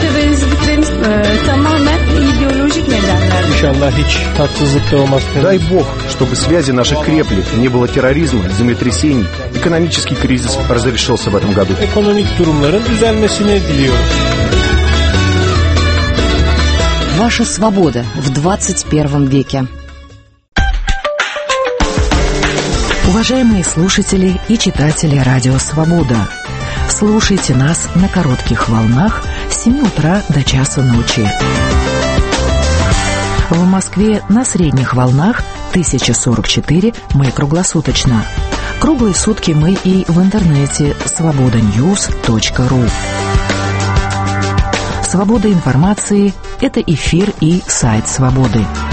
Дай Бог, чтобы связи наши крепли, не было терроризма, землетрясений, экономический кризис разрешился в этом году. Ваша свобода в 21 веке. Уважаемые слушатели и читатели Радио Свобода, слушайте нас на коротких волнах с 7 утра до часу ночи. В Москве на средних волнах 1044 мы круглосуточно. Круглые сутки мы и в интернете svobodanews.ru. Свобода информации – это эфир и сайт Свободы.